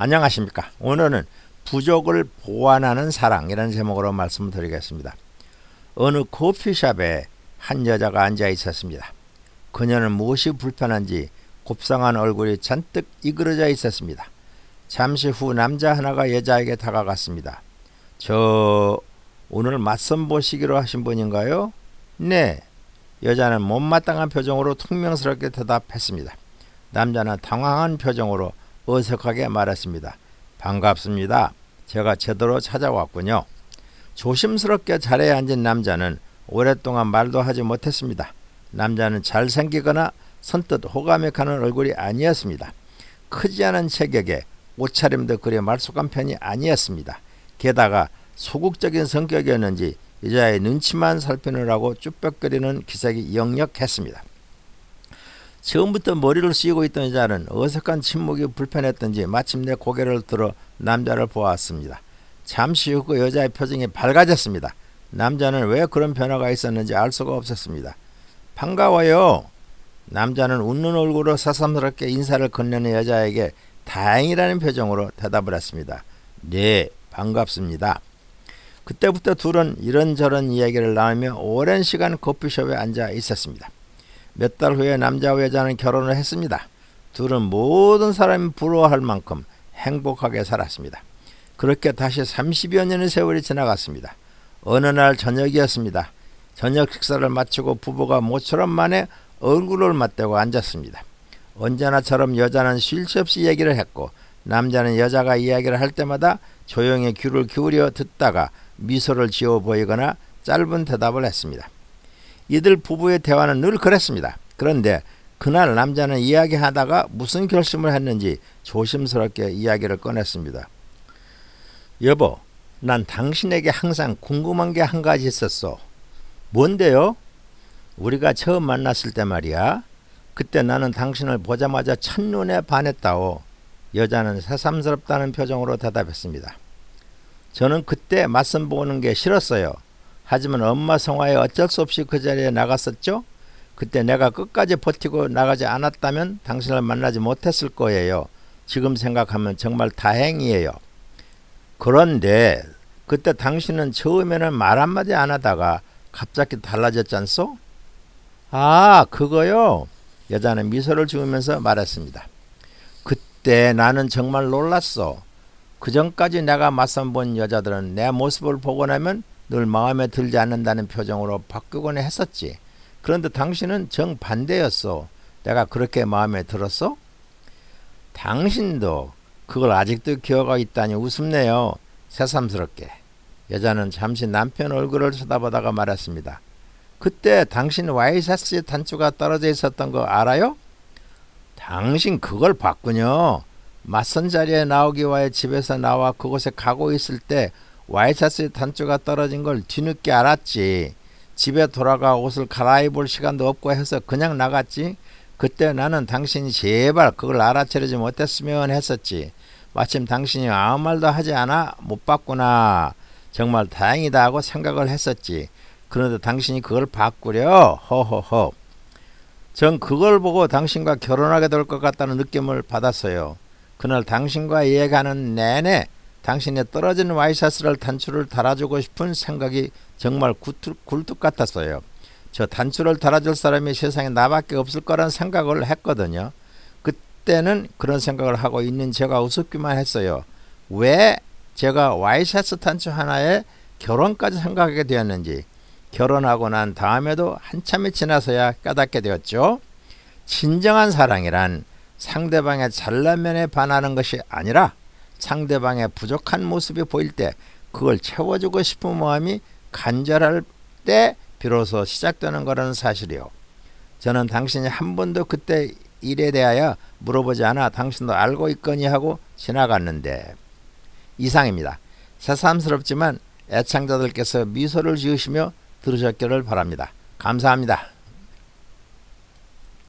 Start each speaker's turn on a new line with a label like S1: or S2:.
S1: 안녕하십니까. 오늘은 부족을 보완하는 사랑이라는 제목으로 말씀을 드리겠습니다. 어느 커피숍에 한 여자가 앉아 있었습니다. 그녀는 무엇이 불편한지 곱상한 얼굴이 잔뜩 이그러져 있었습니다. 잠시 후 남자 하나가 여자에게 다가갔습니다. 저 오늘 맞선 보시기로 하신 분인가요? 네. 여자는 못마땅한 표정으로 퉁명스럽게 대답했습니다. 남자는 당황한 표정으로 어색하게 말했습니다. 반갑습니다. 제가 제대로 찾아왔군요. 조심스럽게 자리에 앉은 남자는 오랫동안 말도 하지 못했습니다. 남자는 잘생기거나 선뜻 호감이 가는 얼굴이 아니었습니다. 크지 않은 체격에 옷차림도 그리 말쑥한 편이 아니었습니다. 게다가 소극적인 성격이었는지 여자의 눈치만 살피느라고 쭈뼛거리는 기색이 역력했습니다. 처음부터 머리를 씌우고 있던 여자는 어색한 침묵이 불편했던지 마침내 고개를 들어 남자를 보았습니다. 잠시 후 그 여자의 표정이 밝아졌습니다. 남자는 왜 그런 변화가 있었는지 알 수가 없었습니다. 반가워요. 남자는 웃는 얼굴로 새삼스럽게 인사를 건네는 여자에게 다행이라는 표정으로 대답을 했습니다. 네, 반갑습니다. 그때부터 둘은 이런저런 이야기를 나누며 오랜 시간 커피숍에 앉아 있었습니다. 몇 달 후에 남자와 여자는 결혼을 했습니다. 둘은 모든 사람이 부러워할 만큼 행복하게 살았습니다. 그렇게 다시 30여 년의 세월이 지나갔습니다. 어느 날 저녁이었습니다. 저녁 식사를 마치고 부부가 모처럼 만에 얼굴을 맞대고 앉았습니다. 언제나처럼 여자는 쉴 새 없이 얘기를 했고 남자는 여자가 이야기를 할 때마다 조용히 귀를 기울여 듣다가 미소를 지어 보이거나 짧은 대답을 했습니다. 이들 부부의 대화는 늘 그랬습니다. 그런데 그날 남자는 이야기하다가 무슨 결심을 했는지 조심스럽게 이야기를 꺼냈습니다. 여보, 난 당신에게 항상 궁금한 게 한 가지 있었어. 뭔데요? 우리가 처음 만났을 때 말이야. 그때 나는 당신을 보자마자 첫눈에 반했다오. 여자는 새삼스럽다는 표정으로 대답했습니다. 저는 그때 맞선 보는 게 싫었어요. 하지만 엄마 성화에 어쩔 수 없이 그 자리에 나갔었죠. 그때 내가 끝까지 버티고 나가지 않았다면 당신을 만나지 못했을 거예요. 지금 생각하면 정말 다행이에요. 그런데 그때 당신은 처음에는 말 한마디 안 하다가 갑자기 달라졌잖소? 아, 그거요? 여자는 미소를 지으면서 말했습니다. 그때 나는 정말 놀랐어. 그전까지 내가 맞선 본 여자들은 내 모습을 보고 나면 늘 마음에 들지 않는다는 표정으로 바꾸곤 했었지. 그런데 당신은 정반대였어. 내가 그렇게 마음에 들었어? 당신도 그걸 아직도 기억하고 있다니 우습네요. 새삼스럽게. 여자는 잠시 남편 얼굴을 쳐다보다가 말했습니다. 그때 당신 와이셔츠 단추가 떨어져 있었던 거 알아요? 당신 그걸 봤군요. 맞선 자리에 나오기 위해 집에서 나와 그곳에 가고 있을 때 와이셔츠 단추가 떨어진 걸 뒤늦게 알았지. 집에 돌아가 옷을 갈아입을 시간도 없고 해서 그냥 나갔지. 그때 나는 당신이 제발 그걸 알아채리지 못했으면 했었지. 마침 당신이 아무 말도 하지 않아 못 봤구나. 정말 다행이다 하고 생각을 했었지. 그런데 당신이 그걸 바꾸려? 허허허. 전 그걸 보고 당신과 결혼하게 될 것 같다는 느낌을 받았어요. 그날 당신과 이야기하는 내내 당신의 떨어진 와이셔츠를 단추를 달아주고 싶은 생각이 정말 굴뚝 같았어요. 저 단추를 달아줄 사람이 세상에 나밖에 없을 거란 생각을 했거든요. 그때는 그런 생각을 하고 있는 제가 우습기만 했어요. 왜 제가 와이셔츠 단추 하나에 결혼까지 생각하게 되었는지. 결혼하고 난 다음에도 한참이 지나서야 깨닫게 되었죠. 진정한 사랑이란 상대방의 잘난 면에 반하는 것이 아니라 상대방의 부족한 모습이 보일 때 그걸 채워주고 싶은 마음이 간절할 때 비로소 시작되는 거라는 사실이요. 저는 당신이 한 번도 그때 일에 대하여 물어보지 않아 당신도 알고 있거니 하고 지나갔는데. 이상입니다. 새삼스럽지만 애창자들께서 미소를 지으시며 들으셨기를 바랍니다. 감사합니다.